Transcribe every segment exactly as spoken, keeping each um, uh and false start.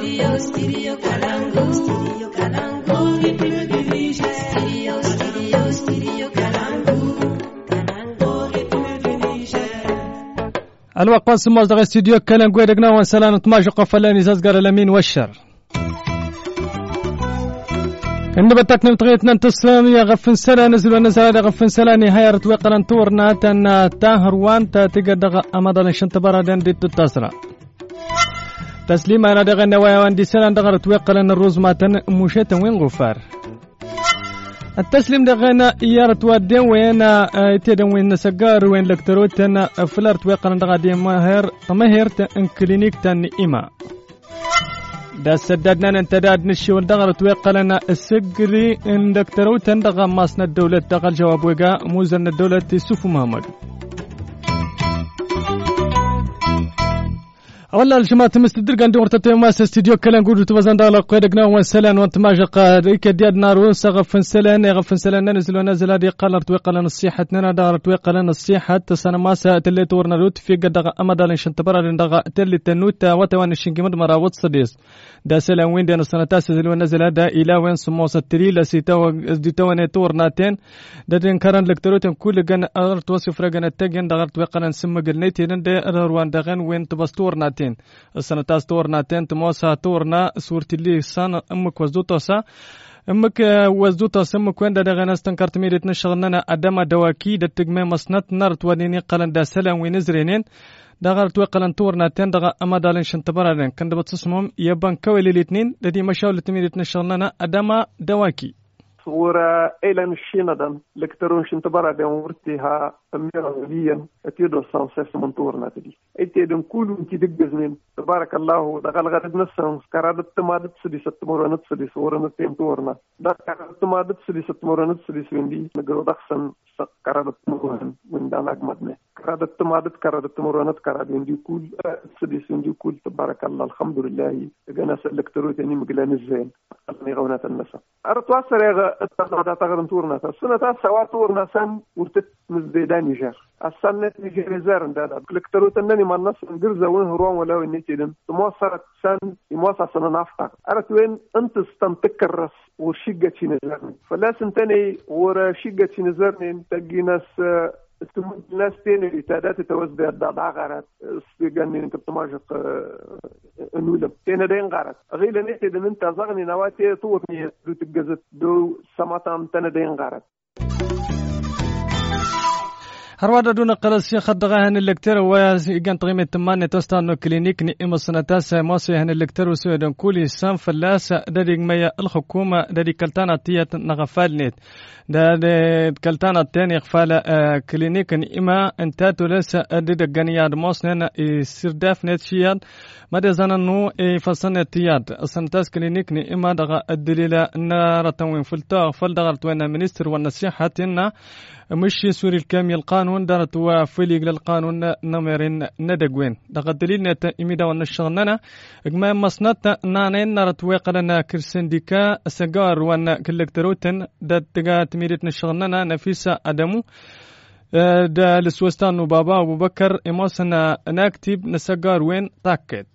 Studio, studio Kalangu, studio Kalangu. Studio, studio, studio Kalangu, Kalangu. الوقت سماج دغ استوديو كالانغو دغنا وسلام طماج قفلاني زازغر الامين والشر إن بتكن بتغيتنا نتصل يا غفن سلا نزل ونزل هذا غفن سلا نهاية رتوقنا تورنا تن تاهر وان تتقدر أمضى نشنت برادن دي تتصل تسليم أنا دغ النوايا وان دي سلا دغ رتوقنا الروز ما تن مشيت وين غفار التسليم دغنا يا رتودين وين تدين وين سجار وين لكتروت تن فلر توقنا دغ دي ماهر طمهر تن كلينيك تن إما دا سددنا ننتداد نشيول دغر توقلنا السجري ان دكتورو تندغ ماسنا الدولة دغل جواب وقا موزن الدولة يوسف محمد والله الجماعة مستدرق عندي ورطة ماس استديو كلا نقول توازن دالا قيدقنا وانسلان وانت ماجق ريك دياد نارو سغف انسلان يغف انسلان ننزل ونزل هذه قال توقلنا الصيحة ننا دغر توقلنا الصيحة تسانا ماسا تلي تورنا روت في قد دغ امدال انشنتبرا لندغ تلي تنوت وتوان الشنقي مدمرا وتصديس دا سلام وين دينا سنة تاسل ونزل هذا إلى وين سموس التريلا سيتو ديتوان تورناتين دا دين كارن لكتروتن كل جن أرت وصف رجنا تجن دغر توقلنا نسمى قلنيتين دا روان دغن وين تبستورناتين السنة تاس تورناتين تموسا تورنا صورتي اللي سان أمك وزدوتوسا أمك وزدوتوسا أمك وين دا دغن استنكرت ميرت نشغلنا أدم دواكي دا تجمع مسنت نرت وديني قلن دا سلام وينزرينين دغر توقلن تورنا تين دغ أما دالين شنتبرارين كان دبتصمهم يبان كويل الاثنين الذي مشاول تميرت نشغلنا أدم دواكي صورة إلى الشينادن لكترون شنتبرا دين ورتها أميرا غليا أتيدو سانسيس من تورنا تدي أتيدن كلهم تدقزنين تبارك الله دغل غرد نسان كرادت تمادت سدي ستمورا نتسدي صورة نتين تورنا دا كرادت تمادت سدي ستمورا نتسدي سويندي نقرو دخسن كرادت تمورا من داناك مدنة كرادت تمادت كرادت تمورا نت كراد ويندي كل سدي سويندي كل تبارك الله الحمد لله جنا سلكترو تاني مقلان الزين أغني غونة النسا أرتواصل يا التغدا تغرن تورنا السنة تاع سوا تورنا سن ورتت مزدان نيجر السنة نيجر زارن دا كلكترو تنني ما الناس نجرزا وين هروان ولا وين نيتيدن تموصلت سن يموصل سنة نافقة أرت وين أنت استنتك الرس وشقة نزرني فلا سنتني ورا شقة نزرني تجي ناس الناس تاني تعداد توزع الضعضع غارات استيقاني انت بتماجق نولم تاني دين غارات غيلا نيتي دن انت زغني نواتي طورني دو تقزت دو سماتام تاني دين غارات هروada duna qalas khadqahan elector wa igan tqime tamane tostano clinic ni imasnatas maso han elector suudan kuli san falas dadig maya الحكومه dadig kaltana tiyat nagfalnet da kaltana tani khfala clinic ni ima anta tulasa dadig ganiyad mosna sirdaf net shiyad ماذا زننو فصلنا تياد السنتاس كلينيك ني إما دغا الدليل نارتوين فلتا فلدغرت وين منستر والنصيحة إن مشي سوري الكامل القانون دارت وفليق للقانون نمرين ندقوين دغا الدليل نتا إميدا ونشغلنا إجماع مصنات نانين نارت ويقلنا كرسنديكا سجار وان كالكتروتن دات دغا تميرت نشغلنا نفيسة أدمو دا لسوستان وبابا أبو بكر إماسنا نكتب نسجار وين تاكد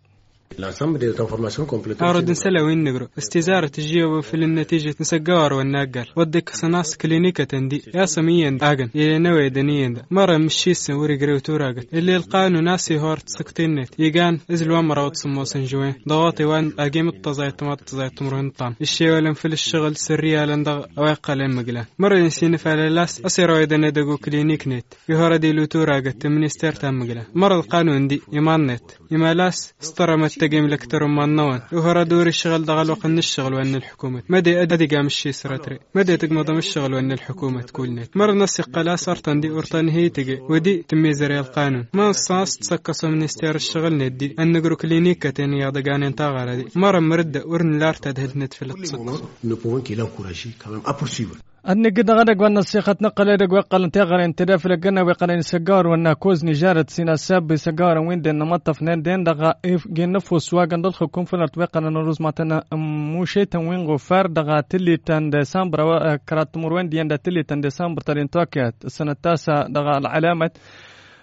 أرد نسلا وين نقرأ استزارة تجيب في النتيجة نسجار والناقل ودك سناس كلينيكا تندي يا سميين أجن يا نوي دنيين دا مرة مشي سوري قريتو راجل اللي القانون ناسي هورت سكتينت يجان إزل ومرة وتصمو سنجوين ضغطي وان أجيم التزايد تمات تزايد تمرهن طان الشيء ولم في الشغل سرية لندغ واقع لمجلان مرة نسين فعلالاس أسير ويدنا دقو كلينيك نت يهورا دي لوتو راجل تمنستير تمجلان مرة القانون دي إيمان نت إمالاس استرمت تجيم لكتر من نوان وهرا دور الشغل دغل وقن الشغل وان الحكومة مدى أدي قام الشيء سرتري مدى تقمض الشغل وان الحكومة تقول نت مرة نسي قلاس أرتن دي أرتن هي تجي ودي تميزري القانون ما الصاص تسكس من استيار الشغل ندي أن نجرو كلينيكا تاني يا دجان انتغر دي مرة مرد ورن لارت هدهل نت في الاقتصاد أني قد غدق وأن السيخة نقل يدق وقال انتغر انتداف لقنا وقال ان سجار وأن كوز نجارة سينا ساب بسجار وين دين نمطف نين دين دغا جين نفوس واقن دل حكوم فلرت وقال ان الروز ماتنا موشي تنوين غفار دغا تلي تان ديسمبر كرات مروين دين دا تلي تان ديسمبر تلين توكيات السنة التاسعة دغا العلامة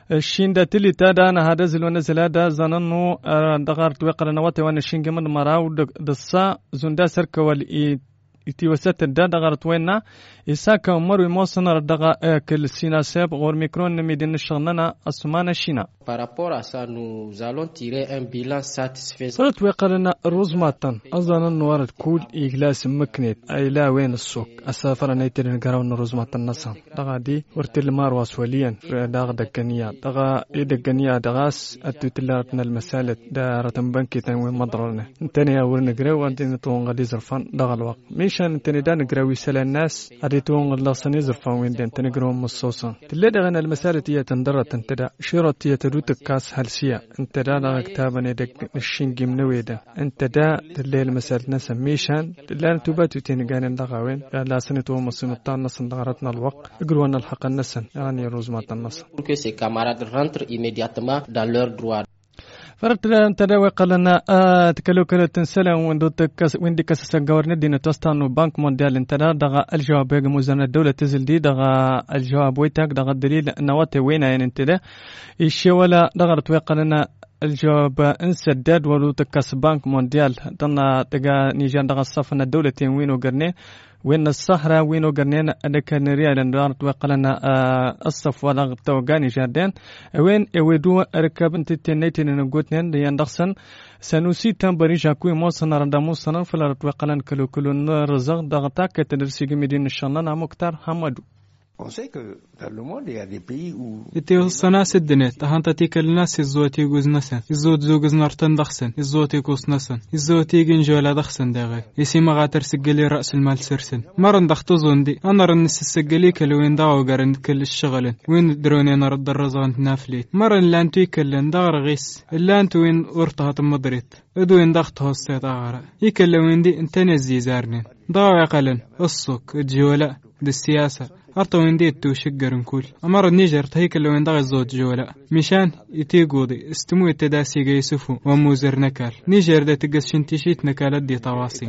الشين دا تلي تادا أنا هذا زلو نزل هذا زننو دغار توقر نواتي وانا الشين جمد مراو دصا زندا سرك والإي iti wasat da daga twena isaka umaru mosana daga kel sinaseb gor mikron midin shaghnana asmana shina. Par rapport à ça, nous allons tirer un bilan satisfaisant. صرت وقالنا الرزماتن أظن النوار كل إجلاس مكنت أي لا وين السوق أسافر نيتر نقراون الرزماتن نصا دغا دي ورتل مارواس وليا دغا دكانيا دغا يدكانيا دغاس أتوتلارتنا المسالة دارة بنكي تنوي مضرنا تاني أول نقراو أنتي تون غادي زرفان دغا الوقت ميشان تاني دا نقراو يسال الناس أدي تون غلاصني زرفان وين دين تنقراو مصوصا تلا دغنا المسالة هي تندرة تنتدا شيرت هي تروتك كاس هلسيا انت دا دغا كتابني دك الشنجي منويدا انت دا الليل مسألة ناس ميشان لا تباتو تاني قاين دغاوين لا سنتو مصيمتان ناس دغرتنا الوقت اقروا ان الحق الناس يعني روزمات الناس pour que ces camarades rentrent immédiatement dans leurs droits. فرت تداوي قالنا تكلو كلا تنسلا وندو تكس ويندي كسس غورن دين توستانو بنك مونديال انتدا دغا الجواب بيغ موزن الدوله تزل دي دغا الجواب ويتاك دغا الدليل نواتي وين يعني انتدا الشي ولا دغا توي قالنا الجواب انسداد ولو تكس بنك مونديال دنا تغا نيجان دغا صفنا الدولتين وينو غرني وين الصحراء وينو غرنين أدك نريال ندار توقلنا الصف ولا توقاني جاردين وين يودو ركب انت تنيتين نقولتين ديان دخسن سنوسي تنبري جاكوي موصنا رندامو صنا فلا توقلن كلو كلو نرزق دغتاك تدرسي مدينة الشنان مكتار حمدو. On sait que dans le monde, il y a des pays où... إتي الصناعة سدنت تهانتا تيك الناس الزوتي يجوز نسن الزوت زوجز نارتن دخسن الزوتي كوس نسن الزوتي جنجولا دخسن داغي يسي مغاتر سجلي رأس المال سرسن مرن دختزون دي أنا رنس السجلي كلوين داو قرن كل الشغل وين دروني نرد درزان نافلي مرن لانتو يكلن دار غيس اللانتو وين ورطها تمضريت ادوين دختها السيطاغرة يكلوين دي انتني زيزارنين داو يقلن الصوك الجولا دي السياسة أرتو وين دي تو شجرن كل أمر النيجر تهيك اللي وين دغ الزوج جولا مشان يتيقودي استمو التداسي جيسفو وموزر نكال نيجر ده تقص شنتيشيت نكالات دي تواصي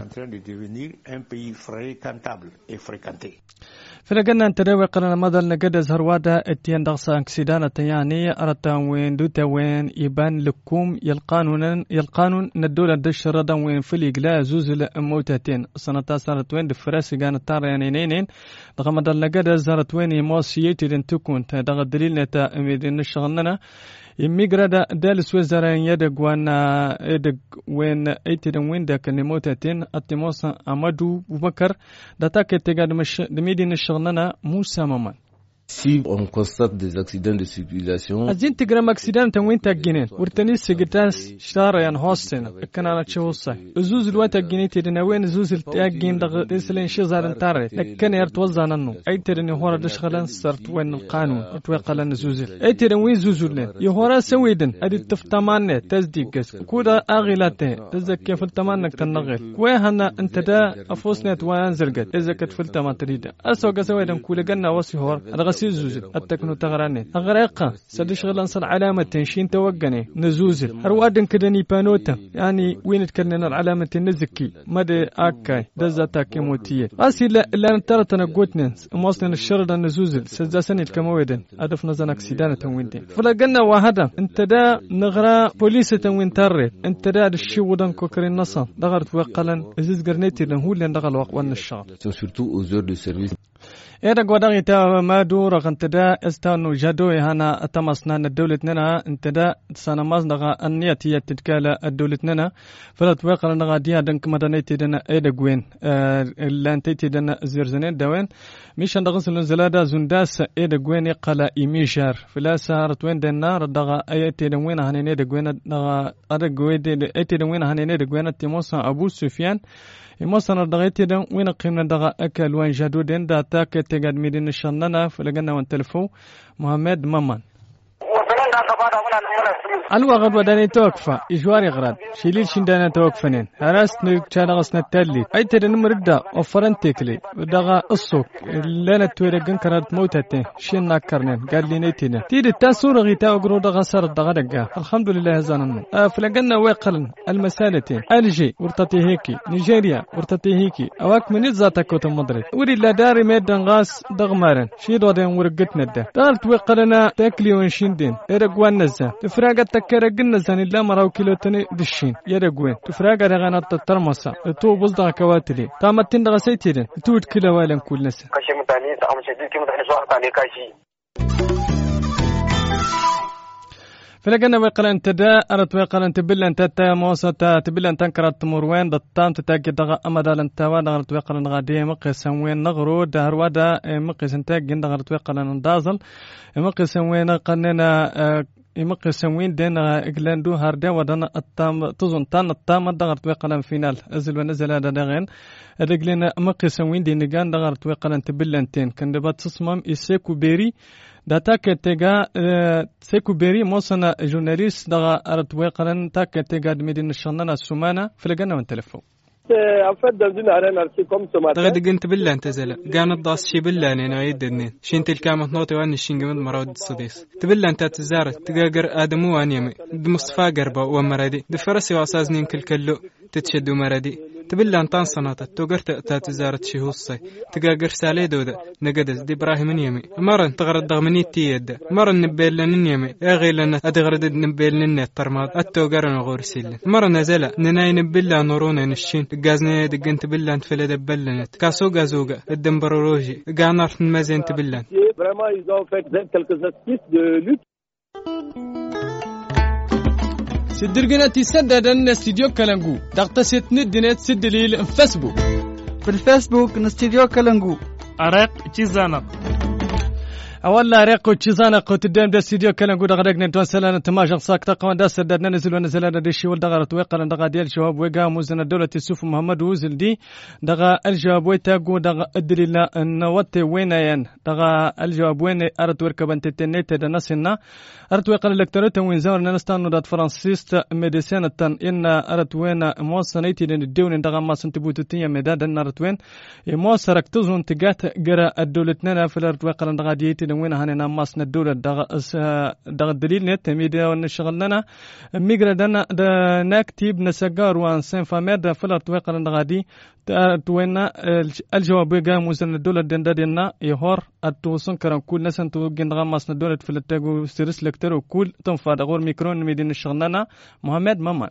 فلقنا نتداوي قلنا مدل نقد زهروادا اتيان دغسا اكسيدانا تياني أرتا وين دوتا وين يبان لكم يلقانون يلقانون ندولا دش ردا وين فلي قلا زوزل موتاتين سنتا سارت وين دفراسي قانا تارا يانينين دغا مدل نقد زهرت وين يموسيتي دين تكون دغا دليل نتا اميدين نشغلنا يميغرادا دالس وزارين يدق وانا يدق وين ايتدن وين داك نموتاتين اتموسا امادو بكر داتاك تيغاد مش دميدين الشغلنا موسى مامان. Si on constate des accidents de circulation, أزين تجرم accident تنوين تجنين ورتني سجتاس شارع ين هوستن كان على شوصة زوز الوقت تجنين تدنا وين زوز التاجين دغ تسلين شزار انتاري لكن يرتوزع ننو أي ترني هورا دشغلان صرت وين القانون اتوقع لنا زوزل أي ترني وين زوزلين يهورا سويدن أدي تفتمانة تصديقس كودا أغيلاته تزكي فلتمانك تنغل وهنا أنت دا أفوسنت وين زرقت إذا كنت فلتمان تريده أسوق سويدن كل جنة وسيهور سيزوزل التكنو تغراني أغريقا سدشغل أنصر علامة تنشين توقني نزوزل هروادن كدني بانوتا يعني وين تكرننا العلامة النزكي مدى آكاي دزاتا كيموتية أسي لا نترى تنقوتنا موصلنا الشرطة نزوزل سزاسني الكمويدن أدف نزان أكسيدانة تنوينتين فلقنا وهذا انت دا نغرا بوليسة تنوين تاري انت دا دشي ودن كوكرين نصا دغرت وقلا ازيز قرنيتي لنهو اللي ندغل وقوان الشغل surtout aux heures de service. إذا قدرت تا ما دور قنتدا استانو جدوي هنا تمسنا الدولة ننا انتدا سنة مصدق النية هي تتكال الدولة ننا فلا توقع لنا ديا دنك مدنيتي دنا إذا قوين لانتيتي دنا زيرزنين دوين مش عند غسل الزلادة زنداس إذا قوين قلا إيميشار فلا سهرت وين دنا ردغا أيتي دوين هنين إذا قوين دغا أذا قوين أيتي دوين هنين إذا قوين تيموسا أبو سفيان يمصنع دغيتي دن وين قيمنا دغا أكل وين جدودين دا تاك تجد مدينة الشنانة فلقنا وان تلفو محمد مامان. وصلنا الوغد وداني توقفة إجواري غراد شيليل شندانا توقفنين هراست نيك شارغسنا التالي أي ترى نمردا وفرنتيكلي ودغا الصوك لنا تويرجن كانت موتتين شين ناكرنين قال لي نيتنا تيد التاسور غيتا وقرو دغا سر دغا دغا الحمد لله زانن فلقنا ويقلن المسالتين الجي ورتتي هيكي نيجيريا ورتتي هيكي أواك من ذاتك كوت مدريد وري لا داري ميدان غاس دغمارن شي دودين ورقتنا ده دارت ويقلنا تاكلي ونشندين إرقوان نزا تفراغ تكرقن نزان إلا مراو كيلوتني دشين يرقوين تفراغ رغانا تترمسا تو بلدغ كواتلي تامتين دغا سيتيرين توت كلا والن كل نسا كاشي متاني تعمل شديد كي متاني سواء تاني كاشي فلقنا ويقلن تدا أرت ويقلن تبلن تتا موسى تبلن تنكرت مروين دتام تتاكي دغا أمدالن توا دغرت ويقلن غادي مقسم وين نغرو دهر ودا مقسم تاكين دغرت ويقلن دازل مقسم وين قننا مقسم وين دينا إغلاندو هاردا ودنا التام تظن تان التام دغرت ويقلن فينال أزل ونزل هذا دغين رجلنا مقسم وين دين جان دغرت ويقلن تبلن تين كان دبات تصمم إسيكو بيري داتا كتجا سيكو بيري موسنا جورناليست دغا أرت ويقلن تا كتجا مدينة الشنانة السمانة فلقنا من تلفون تغد قنت بالله انت زلا قانت ضاس شي بالله انا يدنين شين تلك عمت نوتي وان الشين قمد مرود الصديس تبلا انت تزارت تقاقر ادمو وان يمي مصطفى قربا ومرادي دفرسي واسازنين كل كلو تتشدو مرادي تبلا انتان صناطت توقرت تات زارت شي هوصي تقاقر سالي دودا نقدس دي براهيم يمي مرن تغرد ضغمني تيدا مرن نبيل لن يمي اغي لنا ادغرد نبيل لن الترماد التوقرن غورسيل مرن زلا نناي نبلا نورون الشين غازني دقنت بالله انت فلا دبلنت كاسو غازوغا الدمبروروجي غانارت مازين تبلان سدرجنا تسدد ان استديو كلانجو دقت ست ندنت سد ليل فيسبوك في الفيسبوك نستديو كلانجو أرق تشيزانا أولا ريقو تشيزانا قوت الدم دا استديو كلام قد غدقنا نتوسلنا تماجق ساكتا قوان دا سددنا نزل ونزلنا ديشي والدغا رتويقا دغا ديال شباب ويقا موزنا دولة السوف محمد وزل دي دغا الجواب ويتاقو دغا ادريلا نواتي وينايان دغا الجواب وين ارت وركبان تتنيت دا نسنا ارت ويقا الالكتريتا وين زورنا نستانو دات فرانسيست ميديسينة ان ارت وين موصنيتي لن الدون دغا ما سنتبوتتيا مدادا ارت وين موص ركتوزون تقات قرا الدولتنا في الارت ويقا دغا ديتي وين هنا ماسنا الدولة دغ دغ الدليل نت ميديا ونشغلنا ميغرا دنا نكتب نسجار وان سين فاميد فلرت وقرن دغادي توينا الجواب جا موزن الدولة دندنا يهور اتوسن كرم كل نسن تو جندغ ماسنا الدولة في التاغو سيرس لكتر وكل تنفع دغور ميكرون ميدين شغلنا محمد ماما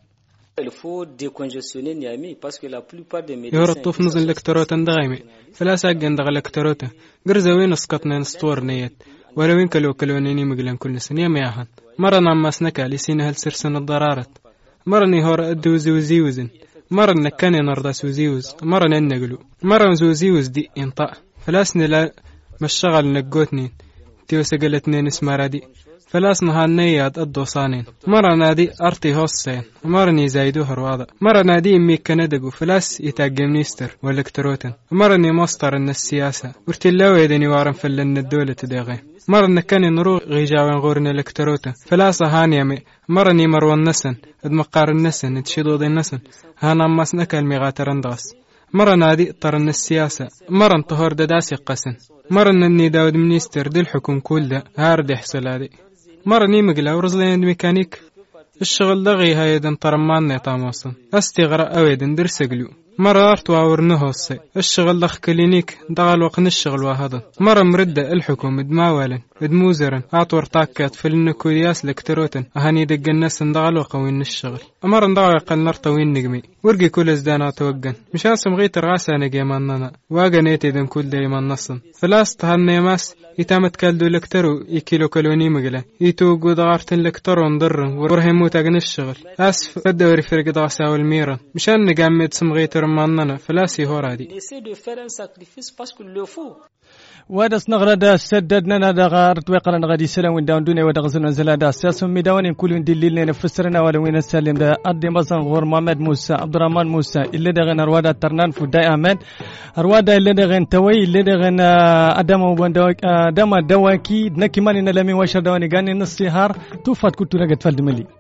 يورطوف نزل الكتروت دغايمي فلا ساقن دغ الكتروت قرزوين اسقطنا نستور نيت ولا وين كلو كلونيني مقلن كل سنة مياهن مرة نعمس نكالي سينا هل سرسن الضرارت مرة نهور ادوزي وزيوزن مرة نكاني نرضى سوزيوز مرة ننقلو مرة زوزيوز دي ينطق فلاسن لا مشغل نقوتنين تيوسا قلتنين اسمها رادي فلاس نهانيات الدوصانين مرة نادي أرتي هوسين مرة نيزايدو هرواضة مرة نادي إمي كندقو فلاس يتاقم نيستر والكتروتن مرة نيموستر إن السياسة ورتلاو يدني وارن فلن الدولة تداغي مرة نكاني نروغ غيجاوين غورن الكتروتن فلاس هانيامي مرة نيمروان نسن ادمقار النسن اتشيدو دي النسن هانا ماس نكال ميغاتر اندغس مرة نادي طرن السياسة مرة انطهور داداسي قسن مرة نني داود منيستر دي الحكم كل ده هارد يحصل هادي مرة نيمقلا ورزلين ميكانيك الشغل دغي هايدن طرمان نيطاموسن استغراء اويدن درسقلو مرة ارتوا ورنهوصي الشغل دخ كلينيك دغال وقن الشغل واهدن مرة مردة الحكومة دماوالن دموزرن اطور طاكات في النكولياس لكتروتن اهاني دق الناس دغال وقوين الشغل مرة دغال قل نرطوين نقمي ورقي كل ازدانا توقن مش اسم غيت الراسة نقيماننا واقنيتي دن كل دايمان نصن فلاست هالنيماس يتامت كالدو لكترو يكيلو كلوني مقلا يتوقو دغارتن لكترو ندرن ورهمو تاقن الشغل اسف فدوري فرق دغاسا والميرن مشان نقامد سم غيت رماننا فلاسي هو رادي ودس نغرد سددنا دغار توقلنا غادي سلام وين داون دنيا ودغزنا زلادا ساسم ميداوني كل وين دليل نفسرنا ولا وين السلم ده ادي مزن غور محمد موسى عبد الرحمن موسى اللي دغن روادا ترنان فداي امان روادا اللي دغن توي اللي دغن ادم وبندوك ادم دواكي نكي ماني نلمي وشر دواني غاني نصيهار توفات كنت لقت فالدملي